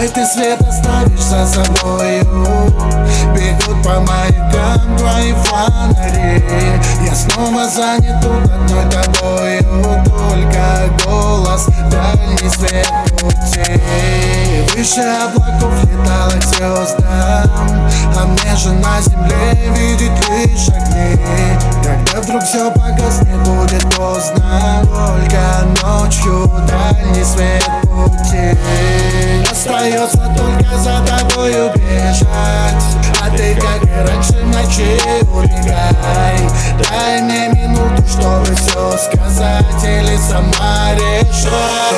Ой, ты свет оставишь за собою. Бегут по маякам твои фонари. Я снова занят тут одной тобою. Только голос, дальний свет пути. Выше облаков летала к звездам, а мне же на земле видеть лишь огни. Когда вдруг все погаснет, будет поздно. Только ночью дальний свет пути. Остается только за тобою бежать, а ты, как и раньше, в ночи убегай. Дай мне минуту, чтобы все сказать, или сама решай.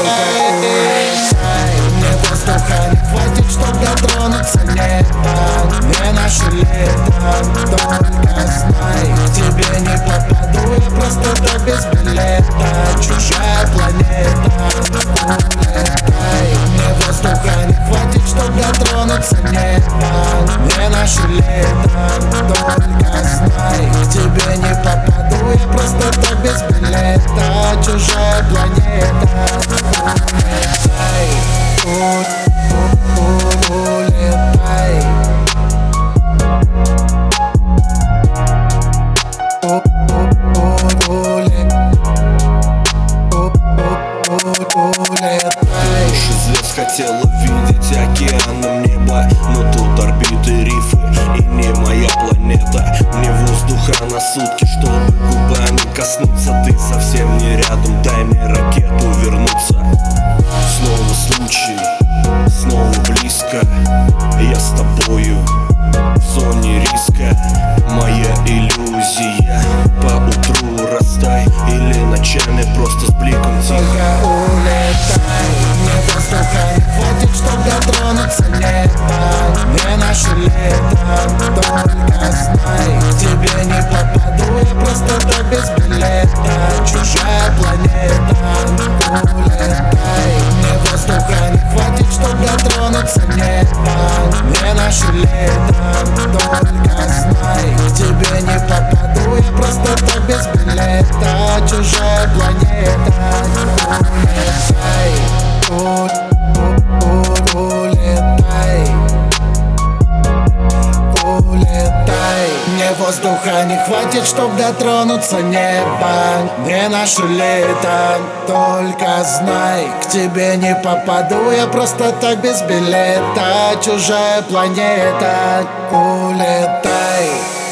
Мне воздуха не хватит, чтоб дотронуться небом. Не наше лето, только знай, к тебе не попаду я просто так без билета. Чужая планета, улетай. Мне воздуха не хватит, чтоб дотронуться небом. Не наше лето, только знай, к тебе не попаду я просто так без билета. Чужая планета, улетай. Улетай. Больше звезд хотела видеть океаном небо, но тут орбиты, рифы и не моя планета. Мне воздуха на сутки, чтобы губами коснуться. Ты совсем не рядом, дай мне ракету вернуться. Снова случай, снова близко. Я с тобою в зоне риска. Моя иллюзия по утру растай, или ночами просто с бликом тихо. Только улетай. Мне воздуха не хватит, чтоб дотронуться небом. Не наше лето, только знай, к тебе не попаду я просто так без билета. Чужая планета, улетай. Мне воздуха не хватит, чтоб дотронуться небом. Не наше лето, только знай, к тебе не попаду я просто так без билета. Чужая планета, улетай. Улетай. Улетай. Мне воздуха не хватит, чтоб дотронуться небом. Не наше лето, только знай, к тебе не попаду я просто так без билета. Чужая планета, улетай.